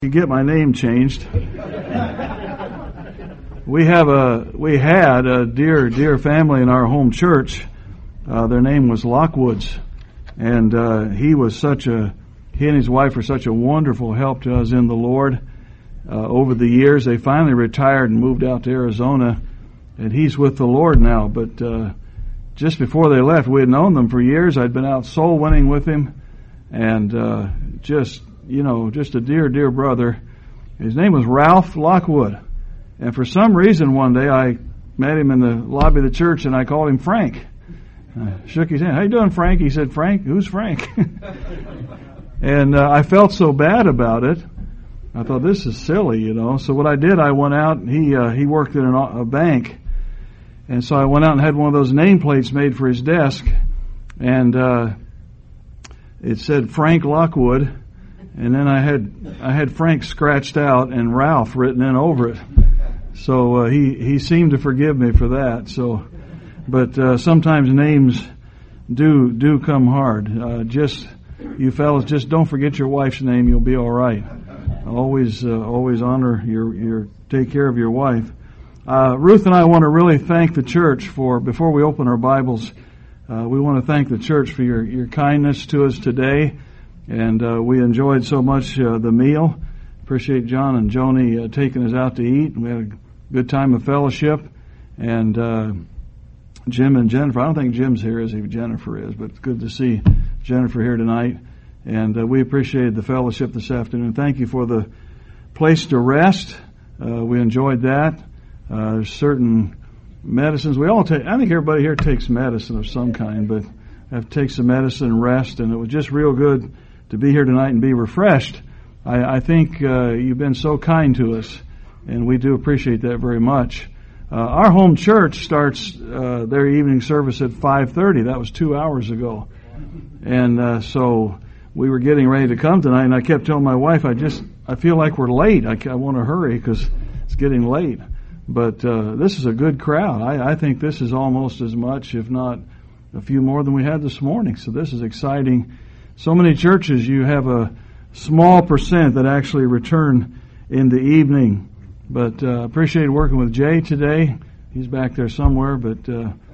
You get my name changed. We had a dear family in our home church. Their name was Lockwoods, and he and his wife were such a wonderful help to us in the Lord. Over the years, they finally retired and moved out to Arizona, and he's with the Lord now. But just before they left, we had known them for years. I'd been out soul winning with him, and just a dear brother. His name was Ralph Lockwood. And for some reason one day I met him in the lobby of the church and I called him Frank. I shook his hand. How you doing, Frank? He said, Frank? Who's Frank? And I felt so bad about it. I thought, this is silly, So what I did, I went out, and he worked at a bank. And so I went out and had one of those nameplates made for his desk. And it said Frank Lockwood. And then I had Frank scratched out and Ralph written in over it. So he seemed to forgive me for that. So, but sometimes names do come hard. You fellas, just don't forget your wife's name. You'll be all right. Always honor your take care of your wife. Ruth and I want to really thank the church before we open our Bibles. We want to thank the church for your kindness to us today. And we enjoyed so much the meal. Appreciate John and Joni taking us out to eat. We had a good time of fellowship. And Jim and Jennifer, I don't think Jim's here as Jennifer is, but it's good to see Jennifer here tonight. And we appreciated the fellowship this afternoon. Thank you for the place to rest. We enjoyed that. There's certain medicines we all take. I think everybody here takes medicine of some kind, but I have to take some medicine and rest. And it was just real good to be here tonight and be refreshed. I think you've been so kind to us, and we do appreciate that very much. Our home church starts their evening service at 5:30. That was 2 hours ago. And so we were getting ready to come tonight, and I kept telling my wife, I feel like we're late. I want to hurry because it's getting late. But this is a good crowd. I think this is almost as much, if not a few more than we had this morning. So this is exciting. So many churches, you have a small percent that actually return in the evening. But appreciate working with Jay today. He's back there somewhere, but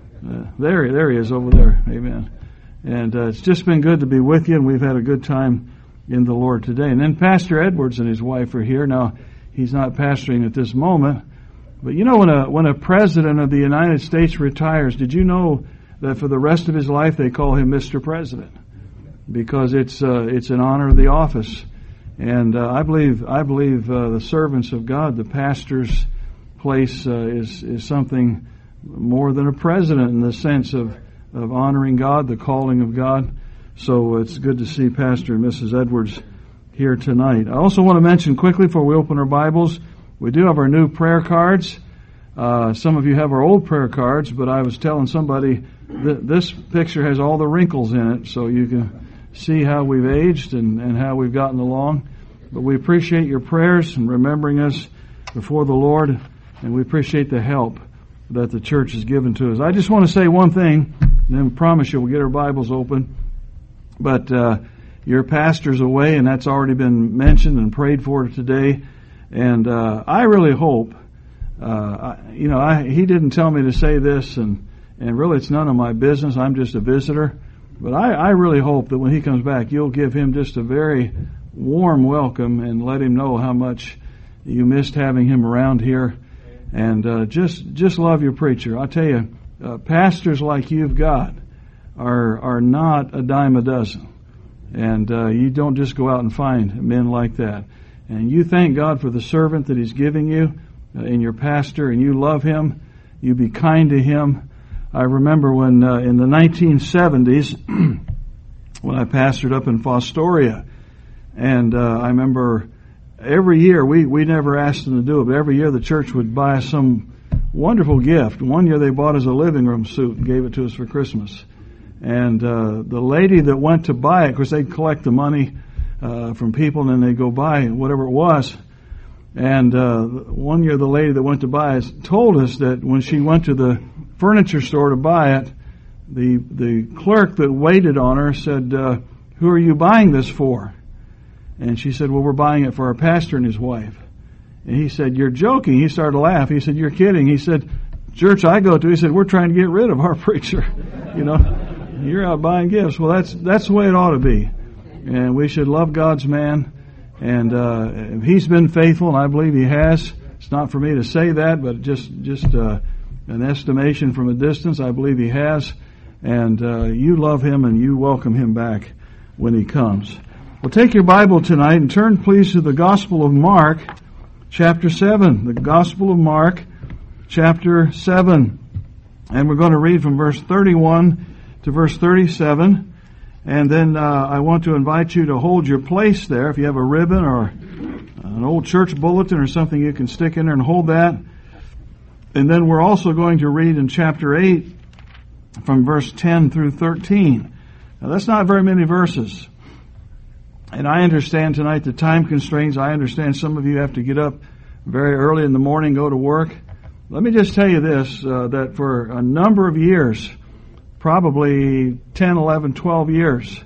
there he is over there. Amen. And it's just been good to be with you, and we've had a good time in the Lord today. And then Pastor Edwards and his wife are here. Now, he's not pastoring at this moment. But when a president of the United States retires, did you know that for the rest of his life they call him Mr. President? Because it's an honor of the office. And I believe the servants of God, the pastor's place is something more than a president in the sense of honoring God, the calling of God. So it's good to see Pastor and Mrs. Edwards here tonight. I also want to mention quickly before we open our Bibles, we do have our new prayer cards. Some of you have our old prayer cards, but I was telling somebody that this picture has all the wrinkles in it, so you can see how we've aged and how we've gotten along. But we appreciate your prayers and remembering us before the Lord, and we appreciate the help that the church has given to us. I just want to say one thing, and then we promise you we'll get our Bibles open. But your pastor's away, and that's already been mentioned and prayed for today. And I really hope, he didn't tell me to say this, and really it's none of my business. I'm just a visitor. But I really hope that when he comes back, you'll give him just a very warm welcome and let him know how much you missed having him around here. And just love your preacher. I'll tell you, pastors like you've got are not a dime a dozen. And you don't just go out and find men like that. And you thank God for the servant that he's giving you in your pastor, and you love him. You be kind to him. I remember when in the 1970s, when I pastored up in Fostoria, and I remember every year, we never asked them to do it, but every year the church would buy us some wonderful gift. One year they bought us a living room suit and gave it to us for Christmas. And the lady that went to buy it, of course they'd collect the money from people, and then they'd go buy whatever it was. And one year the lady that went to buy it told us that when she went to the furniture store to buy it, the clerk that waited on her said, "Who are you buying this for?" And she said, well, we're buying it for our pastor and his wife. And he said, you're joking. He started to laugh. He said, you're kidding. He said, church I go to, he said, we're trying to get rid of our preacher. You know, you're out buying gifts. Well, that's the way it ought to be. And we should love God's man. And he's been faithful, and I believe he has. It's not for me to say that, but just an estimation from a distance. I believe he has. And you love him, and you welcome him back when he comes. Well, take your Bible tonight and turn, please, to the Gospel of Mark, chapter 7. The Gospel of Mark, chapter 7. And we're going to read from verse 31 to verse 37. And then I want to invite you to hold your place there. If you have a ribbon or an old church bulletin or something, you can stick in there and hold that. And then we're also going to read in chapter 8 from verse 10 through 13. Now, that's not very many verses. And I understand tonight the time constraints. I understand some of you have to get up very early in the morning, go to work. Let me just tell you this, that for a number of years, probably 10, 11, 12 years,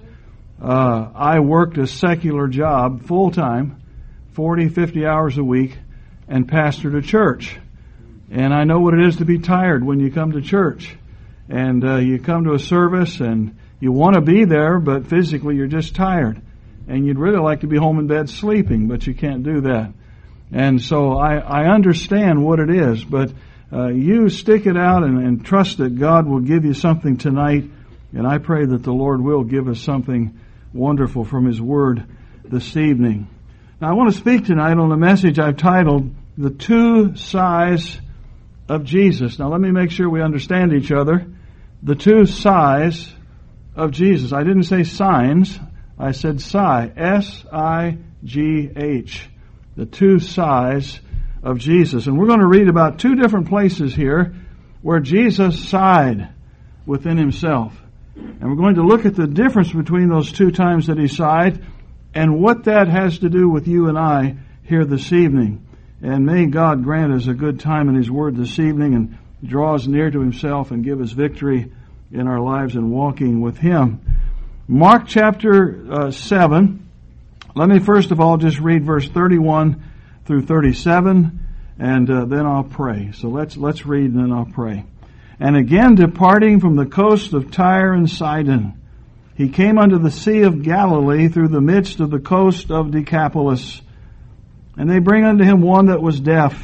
I worked a secular job full-time, 40, 50 hours a week, and pastored a church. And I know what it is to be tired when you come to church. And you come to a service and you want to be there, but physically you're just tired. And you'd really like to be home in bed sleeping, but you can't do that. And so I understand what it is, but you stick it out and trust that God will give you something tonight. And I pray that the Lord will give us something wonderful from His Word this evening. Now I want to speak tonight on a message I've titled, The Two Sighs of Jesus. Now let me make sure we understand each other. The two sighs of Jesus. I didn't say signs. I said sigh. S-I-G-H. The two sighs of Jesus. And we're going to read about two different places here where Jesus sighed within Himself. And we're going to look at the difference between those two times that He sighed and what that has to do with you and I here this evening. And may God grant us a good time in His Word this evening and draw us near to Himself and give us victory in our lives and walking with Him. Mark chapter 7. Let me first of all just read verse 31 through 37, and then I'll pray. So let's read and then I'll pray. And again, departing from the coast of Tyre and Sidon, He came unto the Sea of Galilee through the midst of the coast of Decapolis. And they bring unto Him one that was deaf,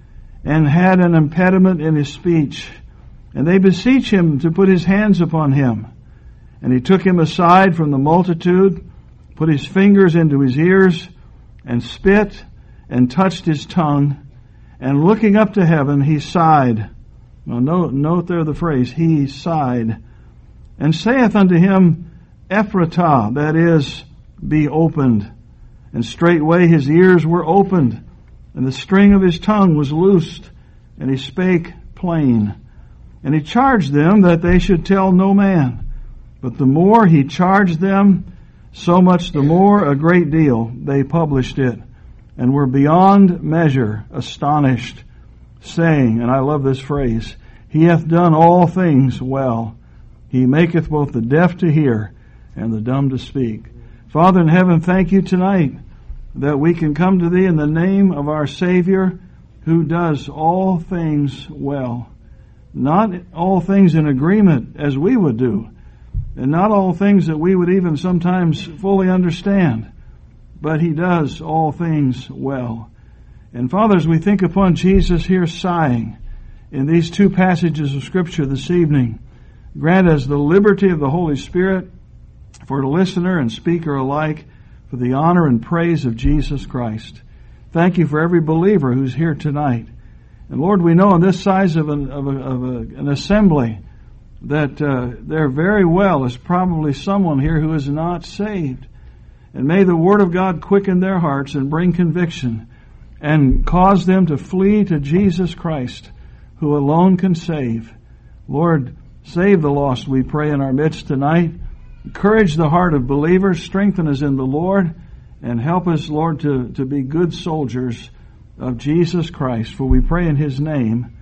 and had an impediment in his speech. And they beseech Him to put His hands upon him. And He took him aside from the multitude, put His fingers into his ears, and spit, and touched his tongue. And looking up to heaven, He sighed. Now note there the phrase, He sighed. And saith unto him, Ephratah, that is, be opened. And straightway his ears were opened, and the string of his tongue was loosed, and he spake plain. And He charged them that they should tell no man. But the more He charged them, so much the more a great deal they published it, and were beyond measure astonished, saying, and I love this phrase, He hath done all things well. He maketh both the deaf to hear and the dumb to speak. Father in heaven, thank You tonight that we can come to Thee in the name of our Savior, who does all things well. Not all things in agreement as we would do, and not all things that we would even sometimes fully understand, but He does all things well. And Father, as we think upon Jesus here sighing in these two passages of Scripture this evening, grant us the liberty of the Holy Spirit for the listener and speaker alike, for the honor and praise of Jesus Christ. Thank You for every believer who's here tonight. And Lord, we know in this size of an assembly that there very well is probably someone here who is not saved. And may the Word of God quicken their hearts and bring conviction and cause them to flee to Jesus Christ, who alone can save. Lord, save the lost, we pray, in our midst tonight. Encourage the heart of believers, strengthen us in the Lord, and help us, Lord, to be good soldiers of Jesus Christ. For we pray in His name.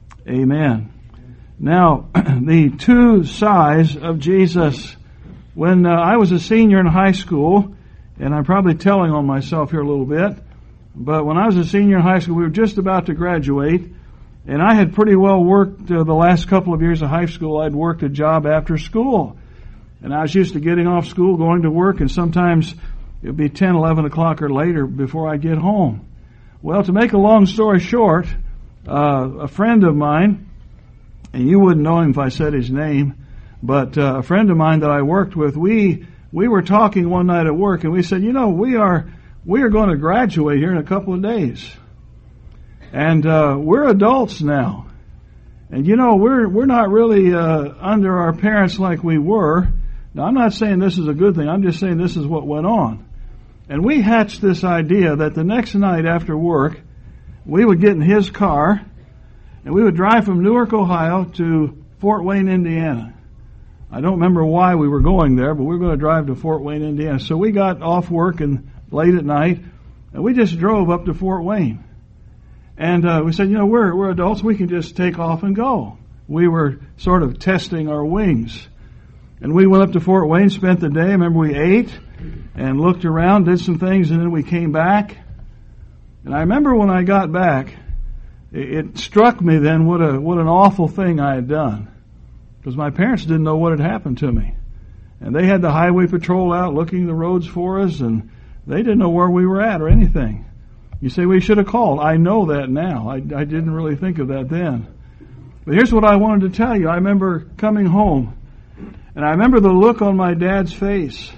Amen. Now, the two sighs of Jesus. When I was a senior in high school, And I'm probably telling on myself here a little bit, but when I was a senior in high school, we were just about to graduate, and I had pretty well worked the last couple of years of high school. I'd worked a job after school. And I was used to getting off school, going to work, and sometimes it would be 10, 11 o'clock or later before I get home. Well, to make a long story short, a friend of mine, and you wouldn't know him if I said his name, but a friend of mine that I worked with, we were talking one night at work, and we said, you know, we are going to graduate here in a couple of days. And we're adults now. And you know, we're not really under our parents like we were. Now, I'm not saying this is a good thing. I'm just saying this is what went on. And we hatched this idea that the next night after work, we would get in his car, and we would drive from Newark, Ohio to Fort Wayne, Indiana. I don't remember why we were going there, but we were going to drive to Fort Wayne, Indiana. So we got off work and late at night, and we just drove up to Fort Wayne. And we said, you know, we're adults. We can just take off and go. We were sort of testing our wings. And we went up to Fort Wayne, spent the day. I remember we ate and looked around, did some things, and then we came back. And I remember when I got back, it struck me then what an awful thing I had done. Because my parents didn't know what had happened to me. And they had the highway patrol out looking the roads for us, and they didn't know where we were at or anything. You say, we should have called. I know that now. I didn't really think of that then. But here's what I wanted to tell you. I remember coming home, and I remember the look on my dad's face.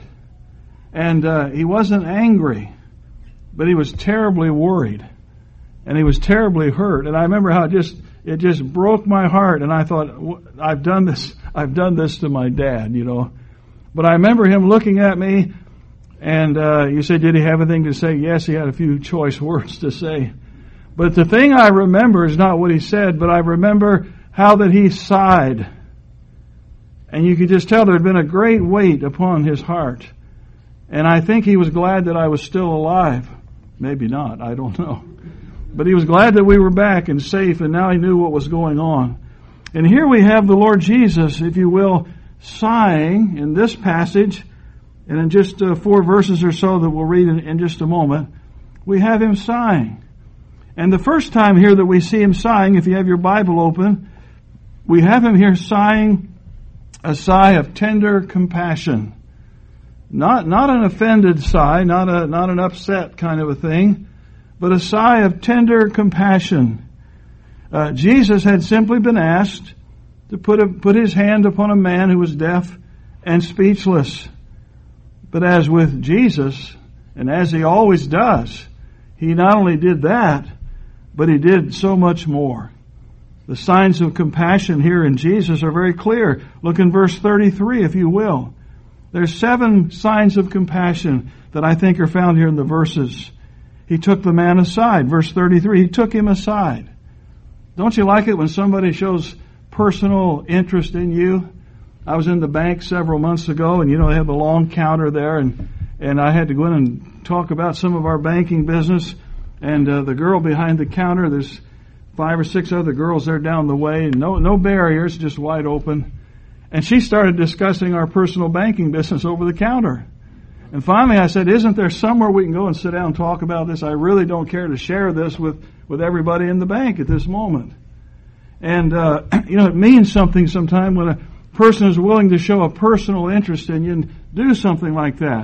And he wasn't angry, but he was terribly worried. And he was terribly hurt. And I remember how it just broke my heart. And I thought, I've done this to my dad, you know. But I remember him looking at me, and you say, did he have anything to say? Yes, he had a few choice words to say. But the thing I remember is not what he said, but I remember how that he sighed. And you could just tell there had been a great weight upon his heart. And I think he was glad that I was still alive. Maybe not, I don't know. But he was glad that we were back and safe, and now he knew what was going on. And here we have the Lord Jesus, if you will, sighing in this passage, and in just 4 verses or so that we'll read in just a moment, we have him sighing. And the first time here that we see him sighing, if you have your Bible open, we have him here sighing a sigh of tender compassion. Not an offended sigh, not an upset kind of a thing, but a sigh of tender compassion. Jesus had simply been asked to put his hand upon a man who was deaf and speechless. But as with Jesus, and as he always does, he not only did that, but he did so much more. The signs of compassion here in Jesus are very clear. Look in verse 33, if you will. There's 7 signs of compassion that I think are found here in the verses. He took the man aside. Verse 33, he took him aside. Don't you like it when somebody shows personal interest in you? I was in the bank several months ago, and you know they have the long counter there, and I had to go in and talk about some of our banking business. And the girl behind the counter, there's 5 or 6 other girls there down the way, and no barriers, just wide open. And she started discussing our personal banking business over the counter. And finally I said, isn't there somewhere we can go and sit down and talk about this? I really don't care to share this with everybody in the bank at this moment. And, it means something sometime when a person is willing to show a personal interest in you and do something like that.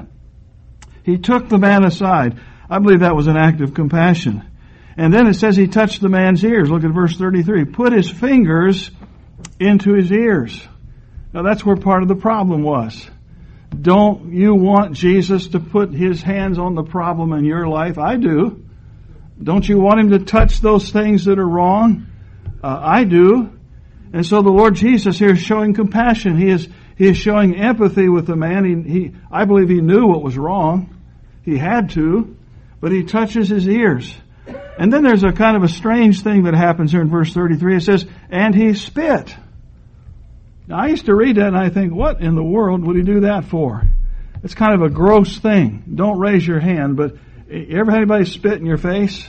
He took the man aside. I believe that was an act of compassion. And then it says he touched the man's ears. Look at verse 33. Put his fingers into his ears. Now that's where part of the problem was. Don't you want Jesus to put his hands on the problem in your life? I do. Don't you want him to touch those things that are wrong? I do. And so the Lord Jesus here is showing compassion. He is showing empathy with the man. I believe he knew what was wrong. He had to, but he touches his ears. And then there's a kind of a strange thing that happens here in verse 33. It says, and he spit. Now, I used to read that and I think, what in the world would he do that for? It's kind of a gross thing. Don't raise your hand, but you ever had anybody spit in your face?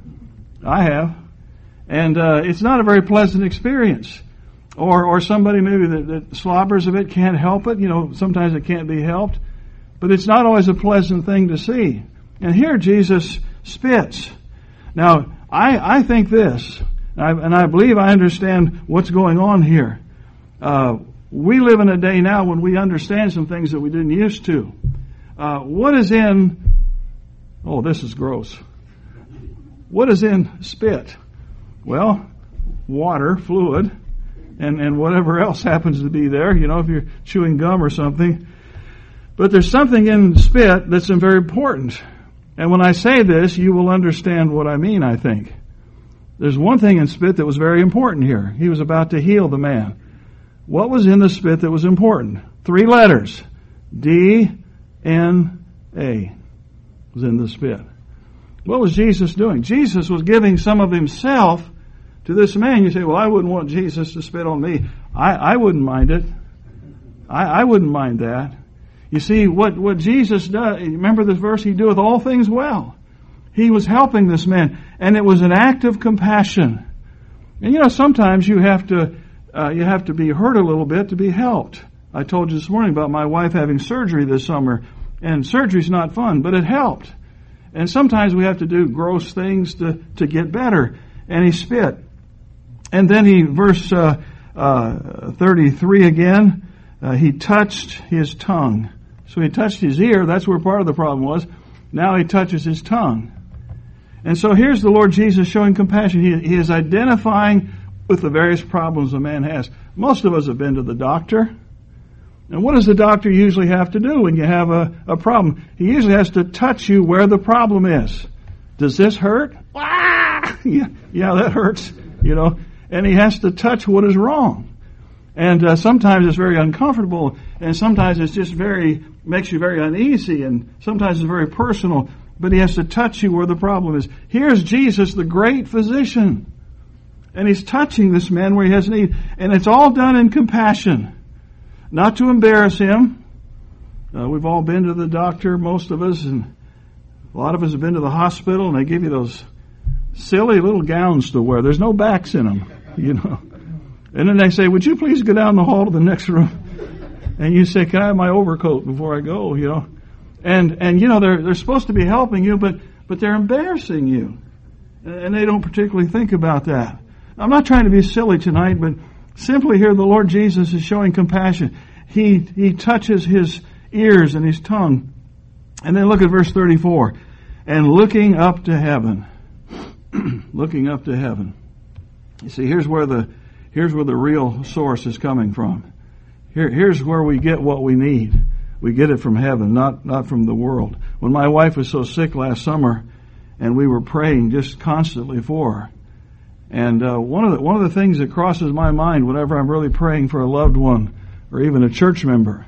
I have. And it's not a very pleasant experience. Or somebody maybe that slobbers a bit, can't help it. Sometimes it can't be helped. but it's not always a pleasant thing to see. And here Jesus spits. Now, I think this, and I believe I understand what's going on here. We live in a day now when we understand some things that we didn't used to. What is in, this is gross. What is in spit? Well, water, fluid, and whatever else happens to be there, if you're chewing gum or something. But there's something in spit that's very important. And when I say this, you will understand what I mean, I think. There's one thing in spit that was very important here. He was about to heal the man. What was in the spit that was important? 3 letters. DNA was in the spit. What was Jesus doing? Jesus was giving some of himself to this man. You say, well, I wouldn't want Jesus to spit on me. I wouldn't mind it. I wouldn't mind that. You see, what Jesus does, remember this verse, he doeth all things well. He was helping this man, and it was an act of compassion. And sometimes you have to be hurt a little bit to be helped. I told you this morning about my wife having surgery this summer, and surgery's not fun, but it helped. And sometimes we have to do gross things to get better. And he spit. And then verse 33 again, he touched his tongue. So he touched his ear. That's where part of the problem was. Now he touches his tongue. And so here's the Lord Jesus showing compassion. He is identifying with the various problems a man has. Most of us have been to the doctor. And what does the doctor usually have to do when you have a problem? He usually has to touch you where the problem is. Does this hurt? Yeah, that hurts, And he has to touch what is wrong. And sometimes it's very uncomfortable, and sometimes it's just makes you very uneasy, and sometimes it's very personal. But he has to touch you where the problem is. Here's Jesus, the great physician. And he's touching this man where he has need. And it's all done in compassion. Not to embarrass him. We've all been to the doctor, most of us, and a lot of us have been to the hospital, and they give you those silly little gowns to wear. There's no backs in them, And then they say, would you please go down the hall to the next room? And you say, can I have my overcoat before I go, And they're supposed to be helping you, but they're embarrassing you. And they don't particularly think about that. I'm not trying to be silly tonight, but simply here the Lord Jesus is showing compassion. He touches his ears and his tongue. And then look at verse 34. And looking up to heaven. Looking up to heaven. You see, here's where the real source is coming from. Here's where we get what we need. We get it from heaven, not from the world. When my wife was so sick last summer, and we were praying just constantly for her, and one of the things that crosses my mind whenever I'm really praying for a loved one or even a church member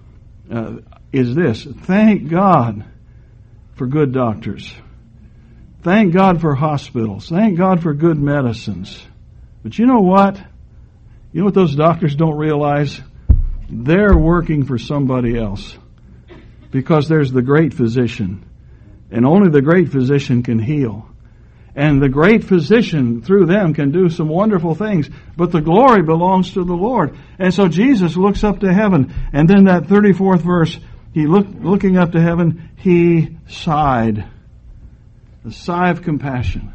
is this: thank God for good doctors. Thank God for hospitals. Thank God for good medicines. But you know what? You know what those doctors don't realize? They're working for somebody else. Because there's the great physician. And only the great physician can heal. And the great physician, through them, can do some wonderful things. But the glory belongs to the Lord. And so Jesus looks up to heaven. And then that 34th verse, looking up to heaven, he sighed. A sigh of compassion.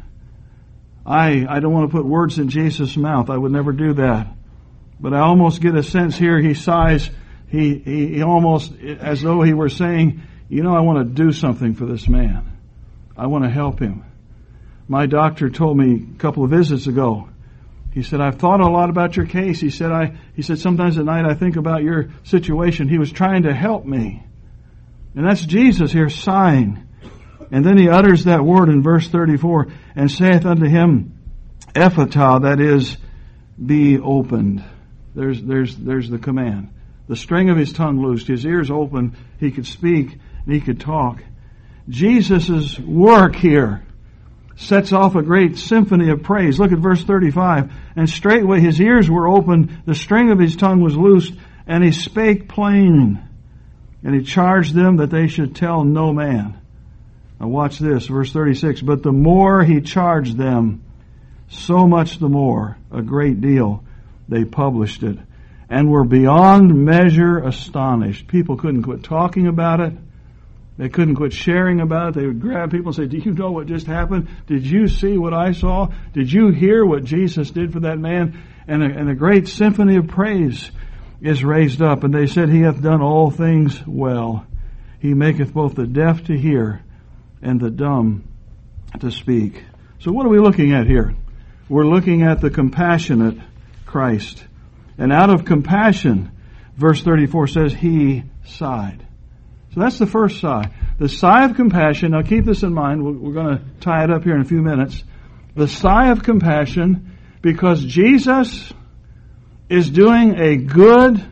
I don't want to put words in Jesus' mouth. I would never do that. But I almost get a sense here he sighs. He almost, as though he were saying, I want to do something for this man. I want to help him. My doctor told me a couple of visits ago, he said, I've thought a lot about your case. He said, sometimes at night I think about your situation. He was trying to help me. And that's Jesus here sighing. And then he utters that word in verse 34, and saith unto him, Ephphatah, that is, be opened. There's the command. The string of his tongue loosed, his ears opened, he could speak, and he could talk. Jesus' work here sets off a great symphony of praise. Look at verse 35. And straightway his ears were opened, the string of his tongue was loosed, and he spake plain. And he charged them that they should tell no man. Now watch this, verse 36. But the more he charged them, so much the more, a great deal, they published it, and were beyond measure astonished. People couldn't quit talking about it. They couldn't quit sharing about it. They would grab people and say, do you know what just happened? Did you see what I saw? Did you hear what Jesus did for that man? And a great symphony of praise is raised up. And they said, He hath done all things well. He maketh both the deaf to hear and the dumb to speak. So what are we looking at here? We're looking at the compassionate Christ. And out of compassion, verse 34 says, He sighed. So that's the first sigh. The sigh of compassion, now keep this in mind, we're going to tie it up here in a few minutes. The sigh of compassion, because Jesus is doing a good,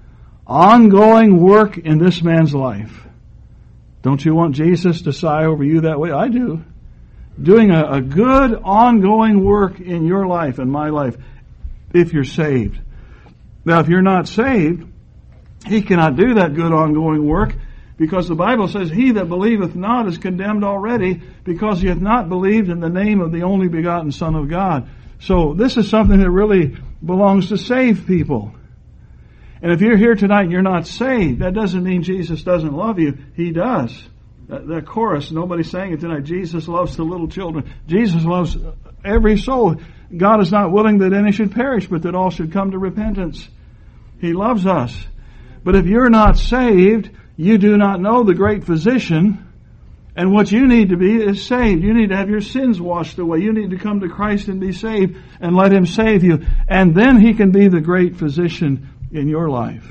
ongoing work in this man's life. Don't you want Jesus to sigh over you that way? I do. Doing a good, ongoing work in your life and my life, if you're saved. Now, if you're not saved, He cannot do that good, ongoing work, because the Bible says, He that believeth not is condemned already, because he hath not believed in the name of the only begotten Son of God. So this is something that really belongs to saved people. And if you're here tonight and you're not saved, that doesn't mean Jesus doesn't love you. He does. That chorus, nobody sang it tonight. Jesus loves the little children. Jesus loves every soul. God is not willing that any should perish, but that all should come to repentance. He loves us. But if you're not saved, you do not know the great physician. And what you need to be is saved. You need to have your sins washed away. You need to come to Christ and be saved and let Him save you. And then He can be the great physician in your life.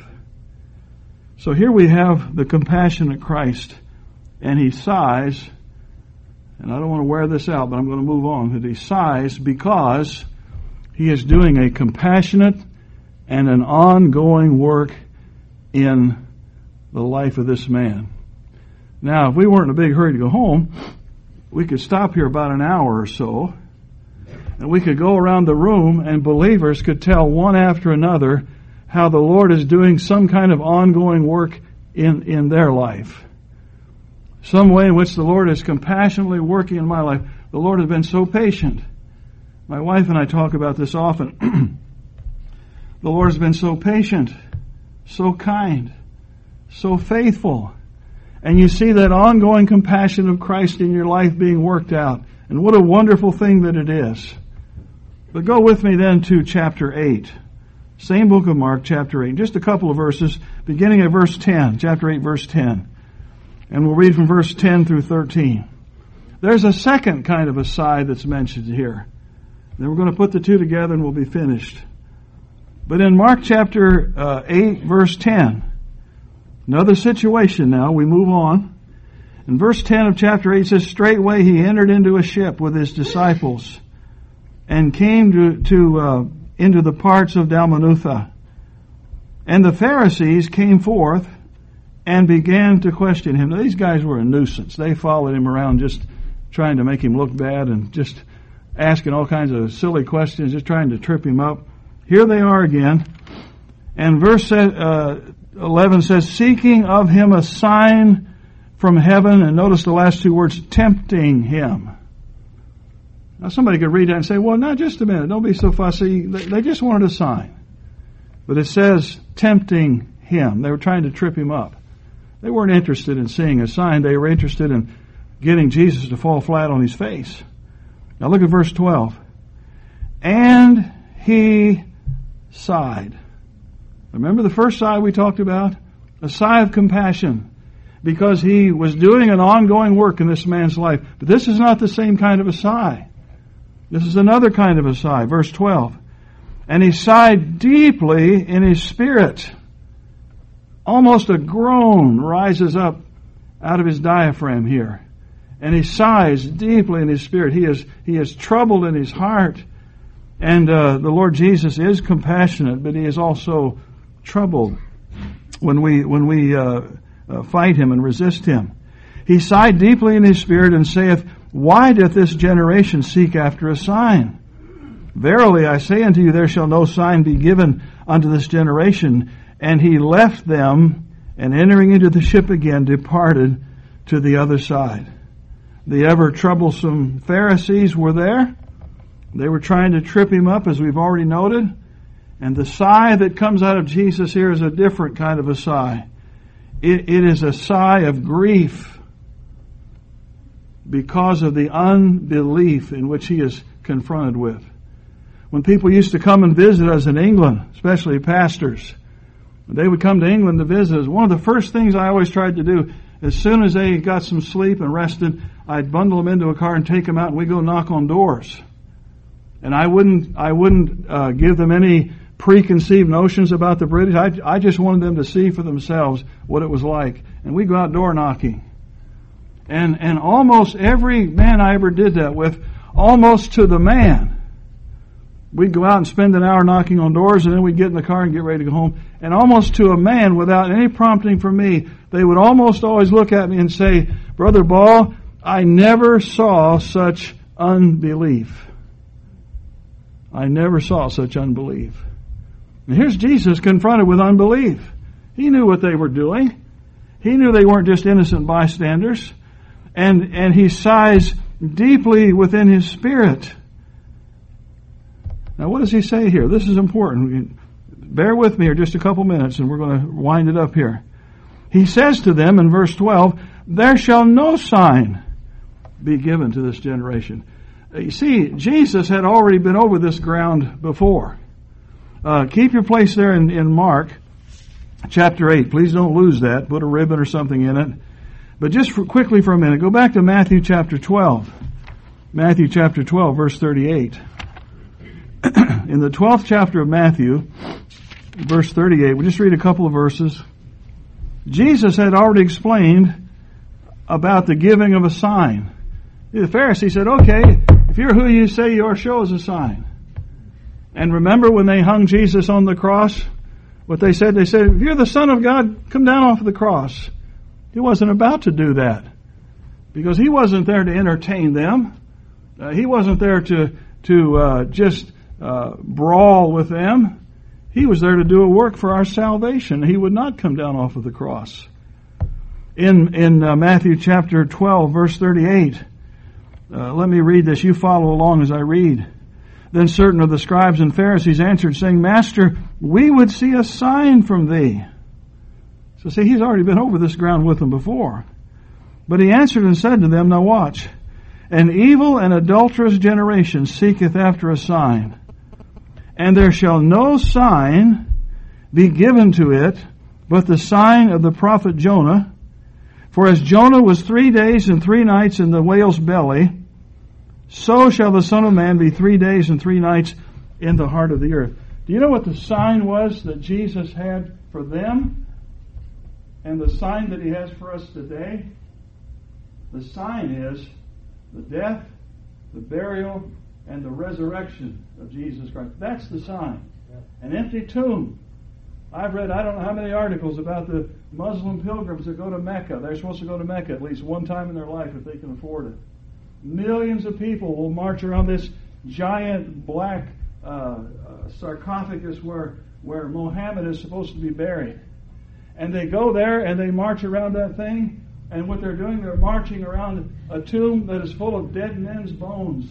So here we have the compassionate Christ. And He sighs, and I don't want to wear this out, but I'm going to move on. But He sighs because He is doing a compassionate and an ongoing work in the life of this man. Now, if we weren't in a big hurry to go home, we could stop here about an hour or so, and we could go around the room, and believers could tell one after another how the Lord is doing some kind of ongoing work in their life. Some way in which the Lord is compassionately working in my life. The Lord has been so patient. My wife and I talk about this often. The Lord has been so patient, so kind, so faithful. And you see that ongoing compassion of Christ in your life being worked out. And what a wonderful thing that it is. But go with me then to chapter 8. Same book of Mark, chapter 8. Just a couple of verses, beginning at verse 10. Chapter 8, verse 10. And we'll read from verse 10 through 13. There's a second kind of a sigh that's mentioned here. Then we're going to put the two together and we'll be finished. But in Mark chapter 8, verse 10, another situation now, we move on. In verse 10 of chapter 8 says, straightway he entered into a ship with his disciples and came into the parts of Dalmanutha. And the Pharisees came forth and began to question him. Now, these guys were a nuisance. They followed him around just trying to make him look bad and just asking all kinds of silly questions, just trying to trip him up. Here they are again. And verse 11 says, seeking of him a sign from heaven. And notice the last two words, tempting him. Now somebody could read that and say, well, now just a minute, don't be so fussy. They just wanted a sign. But it says tempting him. They were trying to trip him up. They weren't interested in seeing a sign. They were interested in getting Jesus to fall flat on his face. Now look at verse 12. And he sighed. Remember the first sigh we talked about? A sigh of compassion. Because he was doing an ongoing work in this man's life. But this is not the same kind of a sigh. This is another kind of a sigh. Verse 12. And he sighed deeply in his spirit. Almost a groan rises up out of his diaphragm here. And he sighs deeply in his spirit. He is troubled in his heart. And the Lord Jesus is compassionate, but he is also troubled when we fight him and resist him. He sighed deeply in his spirit and saith, why doth this generation seek after a sign? Verily I say unto you, there shall no sign be given unto this generation. And he left them, and entering into the ship again, departed to the other side. The ever troublesome Pharisees were there. They were trying to trip him up, as we've already noted. And the sigh that comes out of Jesus here is a different kind of a sigh. It is a sigh of grief because of the unbelief in which he is confronted with. When people used to come and visit us in England, especially pastors, when they would come to England to visit us, one of the first things I always tried to do, as soon as they got some sleep and rested, I'd bundle them into a car and take them out, and we'd go knock on doors. And I wouldn't give them any preconceived notions about the British. I just wanted them to see for themselves what it was like. And we'd go out door knocking. And almost every man I ever did that with, almost to the man, we'd go out and spend an hour knocking on doors, and then we'd get in the car and get ready to go home. And almost to a man, without any prompting from me, they would almost always look at me and say, "Brother Ball, I never saw such unbelief. I never saw such unbelief." And here's Jesus confronted with unbelief. He knew what they were doing. He knew they weren't just innocent bystanders. And he sighs deeply within his spirit. Now, what does he say here? This is important. Bear with me here just a couple minutes, and we're going to wind it up here. He says to them in verse 12, "There shall no sign be given to this generation." You see, Jesus had already been over this ground before. Keep your place there in Mark chapter 8. Please don't lose that. Put a ribbon or something in it. But just quickly for a minute, go back to Matthew chapter 12. Matthew chapter 12, verse 38. In the 12th chapter of Matthew, verse 38, we'll just read a couple of verses. Jesus had already explained about the giving of a sign. The Pharisee said, "Okay, if you're who you say you are, show us a sign." And remember when they hung Jesus on the cross, what they said? They said, "If you're the Son of God, come down off of the cross." He wasn't about to do that, because he wasn't there to entertain them. He wasn't there to just brawl with them. He was there to do a work for our salvation. He would not come down off of the cross. In Matthew chapter 12, verse 38, let me read this. You follow along as I read. "Then certain of the scribes and Pharisees answered, saying, 'Master, we would see a sign from thee.'" So see, he's already been over this ground with them before. "But he answered and said to them," now watch, "An evil and adulterous generation seeketh after a sign, and there shall no sign be given to it but the sign of the prophet Jonah. For as Jonah was 3 days and 3 nights in the whale's belly, so shall the Son of Man be 3 days and 3 nights in the heart of the earth." Do you know what the sign was that Jesus had for them? And the sign that he has for us today? The sign is the death, the burial, and the resurrection of Jesus Christ. That's the sign. An empty tomb. I've read I don't know how many articles about the Muslim pilgrims that go to Mecca. They're supposed to go to Mecca at least one time in their life if they can afford it. Millions of people will march around this giant black sarcophagus where Muhammad is supposed to be buried. And they go there and they march around that thing, and what they're doing, they're marching around a tomb that is full of dead men's bones.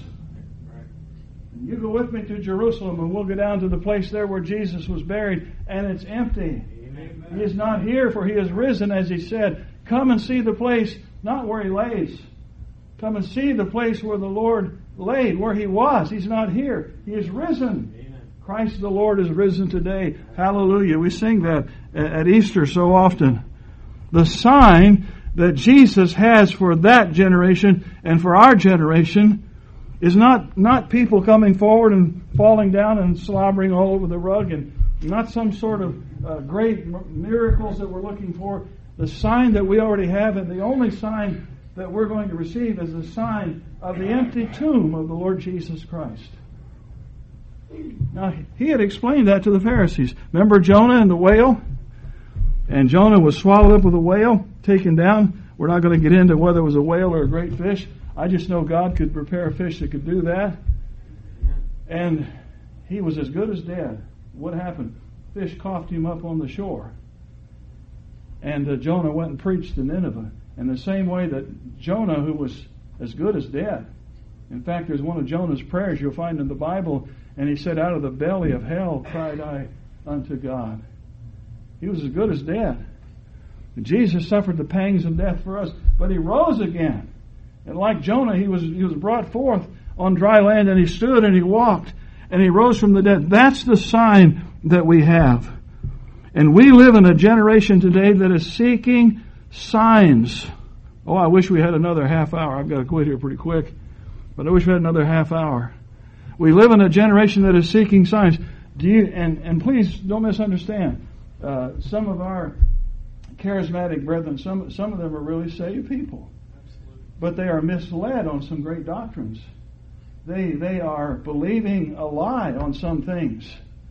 And you go with me to Jerusalem and we'll go down to the place there where Jesus was buried, and it's empty. Amen. He is not here, for he is risen, as he said. Come and see the place, not where he lays. Come and see the place where the Lord laid, where he was. He's not here. He is risen. Amen. Christ the Lord is risen today. Hallelujah. We sing that at Easter so often. The sign that Jesus has for that generation and for our generation is not people coming forward and falling down and slobbering all over the rug, and not some sort of great miracles that we're looking for. The sign that we already have, and the only sign that we're going to receive, is the sign of the empty tomb of the Lord Jesus Christ. Now, he had explained that to the Pharisees. Remember Jonah and the whale? And Jonah was swallowed up with a whale, taken down. We're not going to get into whether it was a whale or a great fish. I just know God could prepare a fish that could do that. And he was as good as dead. What happened? Fish coughed him up on the shore. And Jonah went and preached to Nineveh. In the same way that Jonah, who was as good as dead. In fact, there's one of Jonah's prayers you'll find in the Bible, and he said, "Out of the belly of hell cried I unto God." He was as good as dead. Jesus suffered the pangs of death for us, but he rose again. And like Jonah, he was brought forth on dry land, and he stood and he walked and he rose from the dead. That's the sign that we have. And we live in a generation today that is seeking signs. Oh, I wish we had another half hour. I've got to quit here pretty quick. But I wish we had another half hour. We live in a generation that is seeking signs. And please don't misunderstand. Some of our charismatic brethren, some of them are really saved people. But they are misled on some great doctrines. They are believing a lie on some things.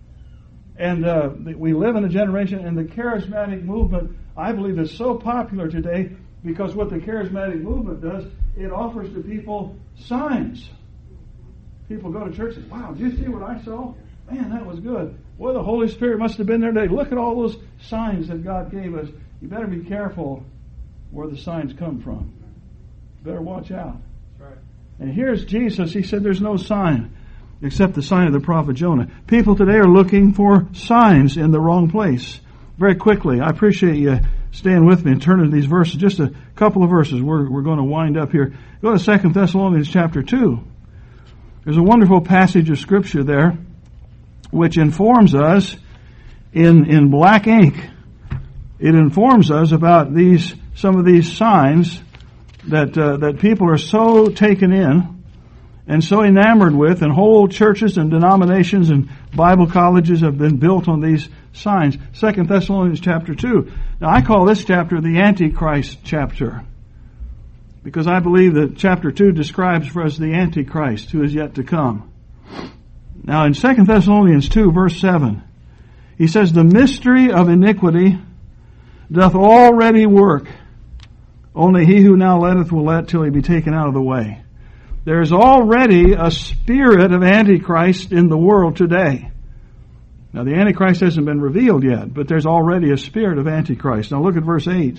And we live in a generation, and the charismatic movement, I believe, is so popular today because what the charismatic movement does, it offers to people signs. People go to church and say, wow, did you see what I saw? Man, that was good. Boy, the Holy Spirit must have been there today. Look at all those signs that God gave us. You better be careful where the signs come from. You better watch out. That's right. And here's Jesus. He said there's no sign except the sign of the prophet Jonah. People today are looking for signs in the wrong place. Very quickly, I appreciate you staying with me and turning to these verses. Just a couple of verses. We're going to wind up here. Go to 2 Thessalonians chapter 2. There's a wonderful passage of Scripture there which informs us in black ink. It informs us about some of these signs that people are so taken in and so enamored with, and whole churches and denominations and Bible colleges have been built on these signs. 2 Thessalonians chapter 2. Now I call this chapter the Antichrist chapter, because I believe that chapter 2 describes for us the Antichrist who is yet to come. Now in 2 Thessalonians 2 verse 7, he says, the mystery of iniquity doth already work. Only he who now letteth will let till he be taken out of the way. There is already a spirit of Antichrist in the world today. Now the Antichrist hasn't been revealed yet, but there's already a spirit of Antichrist. Now look at verse 8.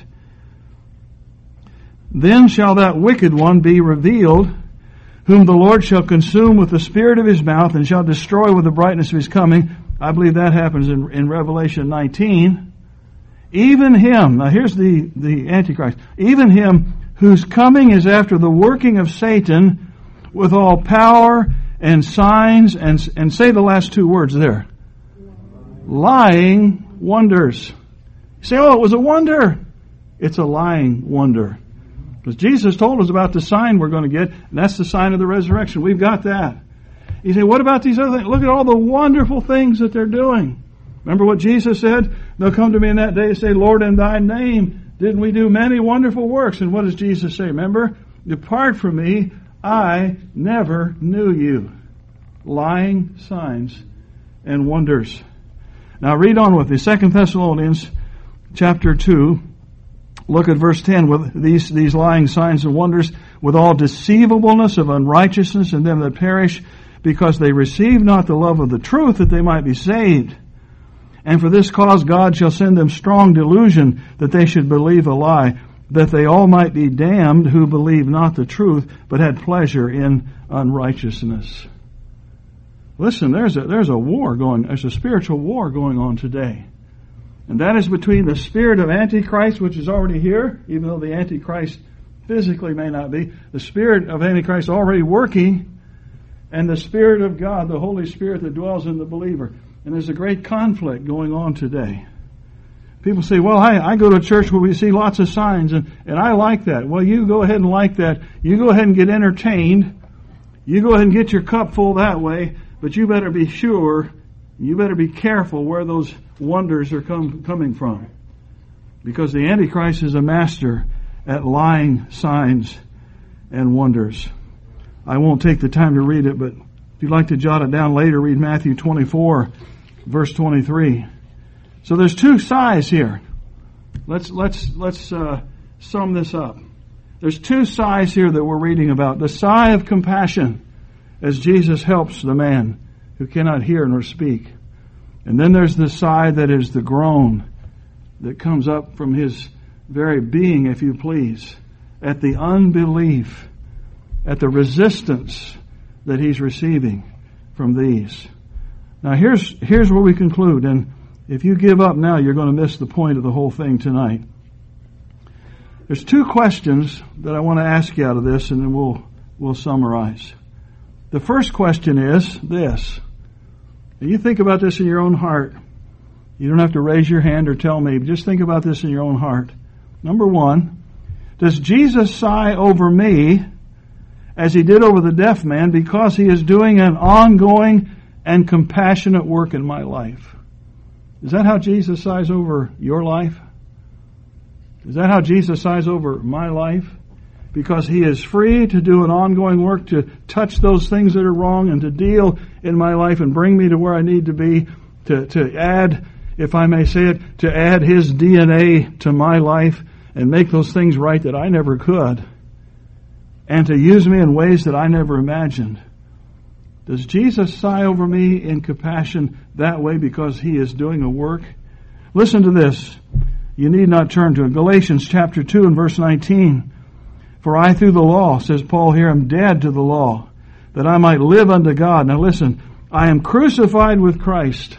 Then shall that wicked one be revealed, whom the Lord shall consume with the spirit of his mouth, and shall destroy with the brightness of his coming. I believe that happens in Revelation 19. Even him, now here's the Antichrist, even him whose coming is after the working of Satan with all power and signs, and say the last two words there. Lying wonders. You say, oh, it was a wonder. It's a lying wonder. Because Jesus told us about the sign we're going to get, and that's the sign of the resurrection. We've got that. You say, what about these other things? Look at all the wonderful things that they're doing. Remember what Jesus said? They'll come to me in that day and say, Lord, in thy name didn't we do many wonderful works? And what does Jesus say? Remember? Depart from me, I never knew you. Lying signs and wonders. Now read on with me. 2 Thessalonians chapter 2. Look at verse 10. With these lying signs and wonders, with all deceivableness of unrighteousness in them that perish, because they receive not the love of the truth, that they might be saved. And for this cause God shall send them strong delusion, that they should believe a lie, that they all might be damned who believe not the truth, but had pleasure in unrighteousness. Listen, there's a war going, there's a spiritual war going on today. And that is between the spirit of Antichrist, which is already here, even though the Antichrist physically may not be, the spirit of Antichrist already working, and the Spirit of God, the Holy Spirit that dwells in the believer. And there's a great conflict going on today. People say, well, I go to a church where we see lots of signs, and I like that. Well, you go ahead and like that. You go ahead and get entertained. You go ahead and get your cup full that way, but you better be sure, you better be careful where those wonders are coming from. Because the Antichrist is a master at lying signs and wonders. I won't take the time to read it, but if you'd like to jot it down later, read Matthew 24, verse 23. So there's two sides here. Let's sum this up. There's two sides here that we're reading about. The sigh of compassion as Jesus helps the man who cannot hear nor speak. And then there's the sigh that is the groan that comes up from his very being, if you please, at the unbelief, at the resistance that he's receiving from these. Now here's where we conclude, and if you give up now, you're going to miss the point of the whole thing tonight. There's two questions that I want to ask you out of this, and then we'll summarize. The first question is this. And you think about this in your own heart. You don't have to raise your hand or tell me, but just think about this in your own heart. Number one, does Jesus sigh over me as he did over the deaf man because he is doing an ongoing and compassionate work in my life? Is that how Jesus sighs over your life? Is that how Jesus sighs over my life? Because he is free to do an ongoing work to touch those things that are wrong and to deal in my life and bring me to where I need to be, to add, if I may say it, to add his DNA to my life and make those things right that I never could, and to use me in ways that I never imagined. Does Jesus sigh over me in compassion that way because he is doing a work? Listen to this. You need not turn to it. Galatians chapter 2 and verse 19. For I through the law, says Paul here, am dead to the law, that I might live unto God. Now listen, I am crucified with Christ.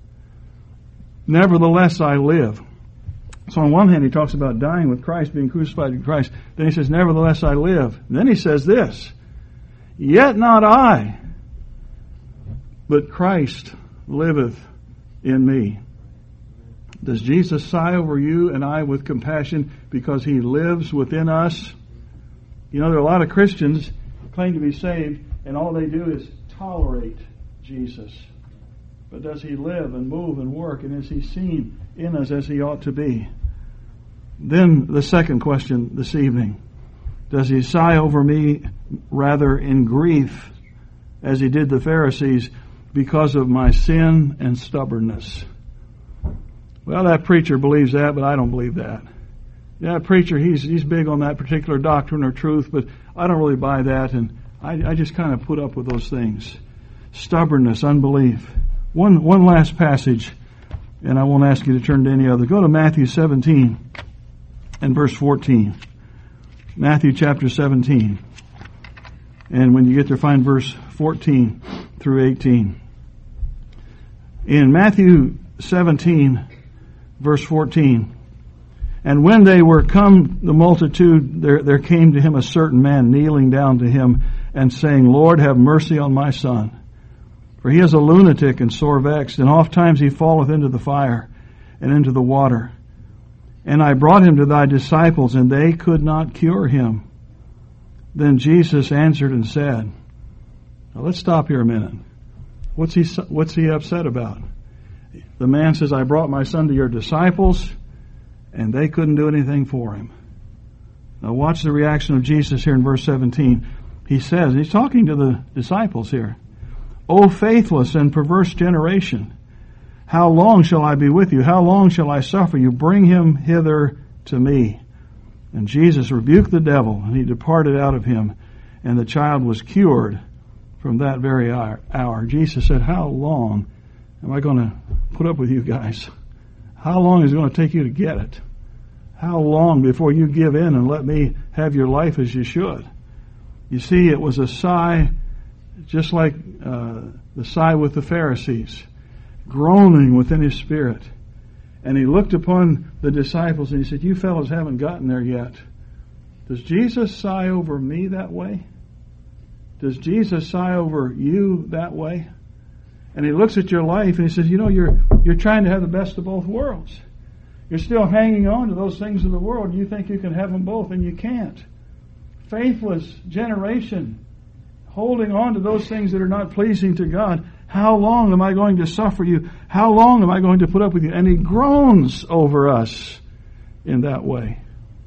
Nevertheless I live. So on one hand he talks about dying with Christ, being crucified with Christ. Then he says, nevertheless I live. And then he says this, yet not I, but Christ liveth in me. Does Jesus sigh over you and I with compassion because he lives within us? You know, there are a lot of Christians who claim to be saved, and all they do is tolerate Jesus. But does he live and move and work, and is he seen in us as he ought to be? Then the second question this evening. Does he sigh over me rather in grief, as he did the Pharisees, because of my sin and stubbornness? Well, that preacher believes that, but I don't believe that. Yeah, preacher, he's big on that particular doctrine or truth, but I don't really buy that, and I just kind of put up with those things. Stubbornness, unbelief. One last passage, and I won't ask you to turn to any other. Go to Matthew 17 and verse 14. Matthew chapter 17. And when you get there, find verse 14 through 18. In Matthew 17, verse 14, and when they were come, the multitude, there came to him a certain man kneeling down to him and saying, Lord, have mercy on my son. For he is a lunatic and sore vexed, and oft times he falleth into the fire and into the water. And I brought him to thy disciples, and they could not cure him. Then Jesus answered and said, now let's stop here a minute. What's he upset about? The man says, I brought my son to your disciples, and they couldn't do anything for him. Now watch the reaction of Jesus here in verse 17. He says, he's talking to the disciples here, O faithless and perverse generation, how long shall I be with you? How long shall I suffer you? Bring him hither to me. And Jesus rebuked the devil, and he departed out of him, and the child was cured from that very hour. Jesus said, how long am I going to put up with you guys? How long is it going to take you to get it? How long before you give in and let me have your life as you should? You see, it was a sigh, just like the sigh with the Pharisees, groaning within his spirit. And he looked upon the disciples and he said, you fellows haven't gotten there yet. Does Jesus sigh over me that way? Does Jesus sigh over you that way? And he looks at your life and he says, you know, you're trying to have the best of both worlds. You're still hanging on to those things of the world. You think you can have them both, and you can't. Faithless generation, holding on to those things that are not pleasing to God. How long am I going to suffer you? How long am I going to put up with you? And he groans over us in that way.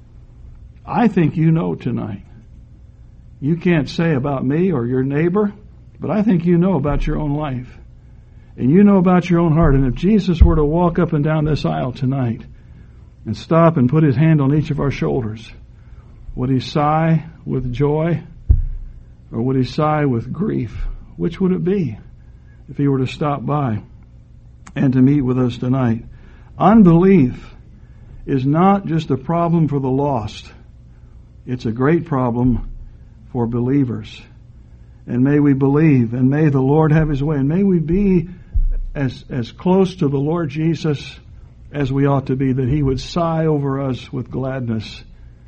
I think you know tonight. You can't say about me or your neighbor, but I think you know about your own life. And you know about your own heart. And if Jesus were to walk up and down this aisle tonight and stop and put his hand on each of our shoulders, would he sigh with joy or would he sigh with grief? Which would it be if he were to stop by and to meet with us tonight? Unbelief is not just a problem for the lost. It's a great problem for believers. And may we believe, and may the Lord have his way, and may we be as close to the Lord Jesus as we ought to be, that he would sigh over us with gladness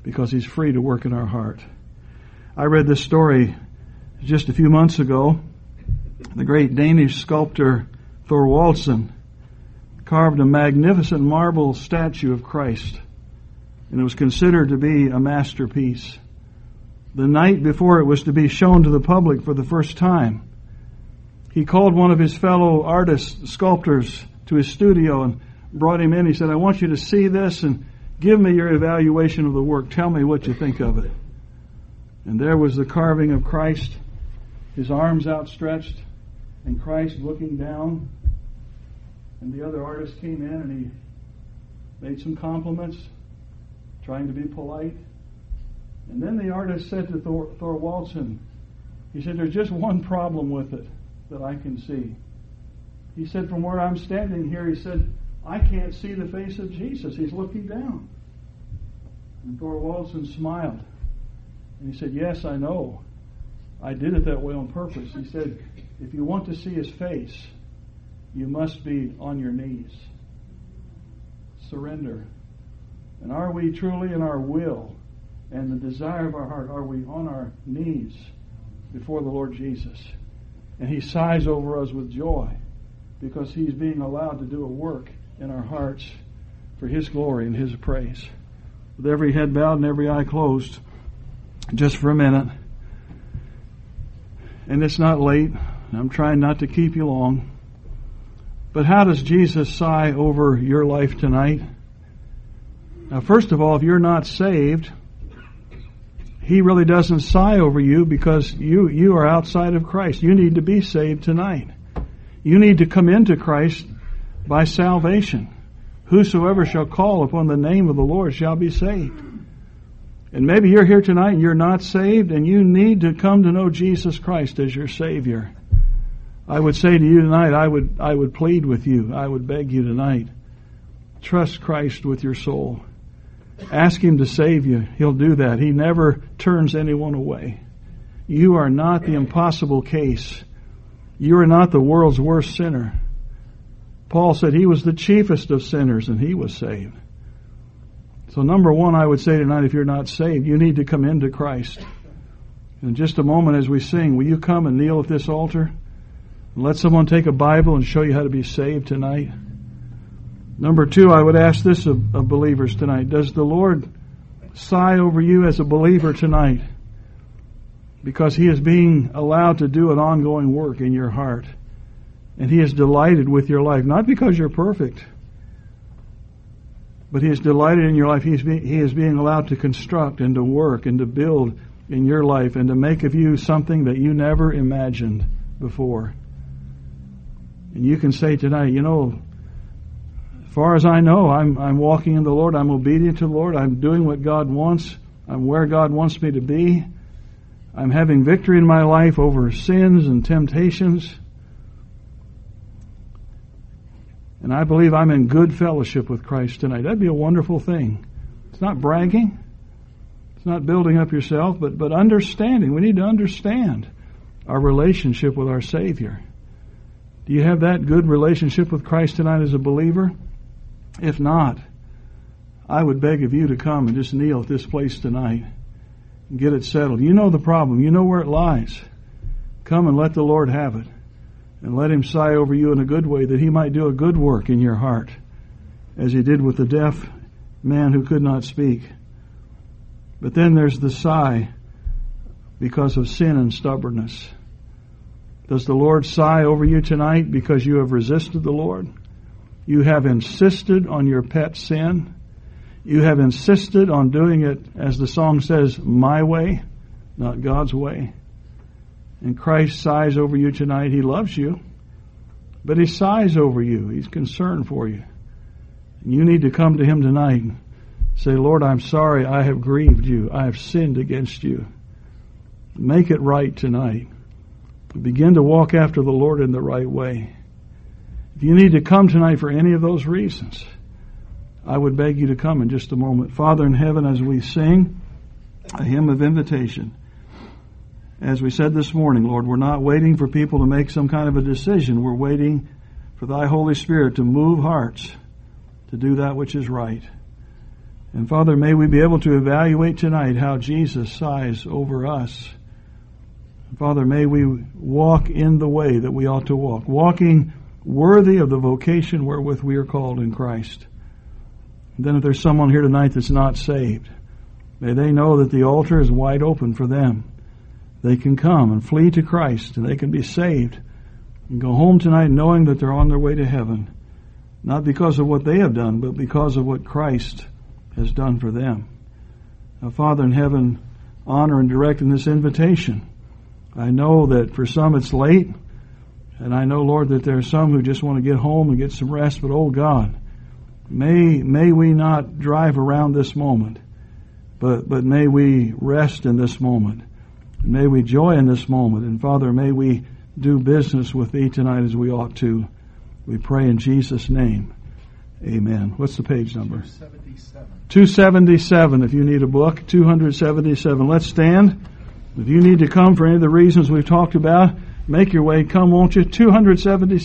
because He's free to work in our heart. I read this story just a few months ago. The great Danish sculptor Thorwaldsen carved a magnificent marble statue of Christ, and it was considered to be a masterpiece. The night before it was to be shown to the public for the first time, he called one of his fellow artists, sculptors, to his studio and brought him in. He said, I want you to see this and give me your evaluation of the work. Tell me what you think of it. And there was the carving of Christ, His arms outstretched, and Christ looking down. And the other artist came in and he made some compliments, trying to be polite. And then the artist said to Thorwaldsen, he said, there's just one problem with it that I can see. He said, from where I'm standing here, he said, I can't see the face of Jesus. He's looking down. And Thorwaldsen smiled. And he said, yes, I know. I did it that way on purpose. He said, if you want to see His face, you must be on your knees. Surrender. And are we truly in our will and the desire of our heart, are we on our knees before the Lord Jesus? And He sighs over us with joy because He's being allowed to do a work in our hearts for His glory and His praise. With every head bowed and every eye closed, just for a minute. And it's not late. I'm trying not to keep you long. But how does Jesus sigh over your life tonight? Now, first of all, if you're not saved, He really doesn't sigh over you because you are outside of Christ. You need to be saved tonight. You need to come into Christ by salvation. Whosoever shall call upon the name of the Lord shall be saved. And maybe you're here tonight and you're not saved and you need to come to know Jesus Christ as your Savior. I would say to you tonight, I would plead with you. I would beg you tonight. Trust Christ with your soul. Ask Him to save you. He'll do that. He never turns anyone away. You are not the impossible case. You are not the world's worst sinner. Paul said he was the chiefest of sinners and he was saved. So number one, I would say tonight, if you're not saved, you need to come into Christ. In just a moment as we sing, will you come and kneel at this altar? And let someone take a Bible and show you how to be saved tonight. Number two, I would ask this of believers tonight. Does the Lord sigh over you as a believer tonight? Because He is being allowed to do an ongoing work in your heart. And He is delighted with your life. Not because you're perfect, but He is delighted in your life. He is being allowed to construct and to work and to build in your life and to make of you something that you never imagined before. And you can say tonight, as far as I know, I'm walking in the Lord. I'm obedient to the Lord. I'm doing what God wants. I'm where God wants me to be. I'm having victory in my life over sins and temptations. And I believe I'm in good fellowship with Christ tonight. That'd be a wonderful thing. It's not bragging. It's not building up yourself, but understanding. We need to understand our relationship with our Savior. Do you have that good relationship with Christ tonight as a believer? If not, I would beg of you to come and just kneel at this place tonight and get it settled. You know the problem. You know where it lies. Come and let the Lord have it. And let Him sigh over you in a good way that He might do a good work in your heart, as He did with the deaf man who could not speak. But then there's the sigh because of sin and stubbornness. Does the Lord sigh over you tonight because you have resisted the Lord? You have insisted on your pet sin. You have insisted on doing it, as the song says, my way, not God's way. And Christ sighs over you tonight. He loves you, but He sighs over you. He's concerned for you. And you need to come to Him tonight and say, Lord, I'm sorry I have grieved you. I have sinned against you. Make it right tonight. Begin to walk after the Lord in the right way. If you need to come tonight for any of those reasons, I would beg you to come in just a moment. Father in heaven, as we sing a hymn of invitation, as we said this morning, Lord, we're not waiting for people to make some kind of a decision. We're waiting for Thy Holy Spirit to move hearts to do that which is right. And Father, may we be able to evaluate tonight how Jesus sighs over us. Father, may we walk in the way that we ought to walk, walking worthy of the vocation wherewith we are called in Christ. And then if there's someone here tonight that's not saved, may they know that the altar is wide open for them. They can come and flee to Christ, and they can be saved and go home tonight knowing that they're on their way to heaven, not because of what they have done, but because of what Christ has done for them. Now, Father in heaven, honor and direct in this invitation. I know that for some it's late, and I know, Lord, that there are some who just want to get home and get some rest, but oh God, may we not drive around this moment, but may we rest in this moment. May we joy in this moment. And Father, may we do business with Thee tonight as we ought to. We pray in Jesus' name. Amen. What's the page number? 277. 277, if you need a book. 277. Let's stand. If you need to come for any of the reasons we've talked about, make your way. Come, won't you? 277.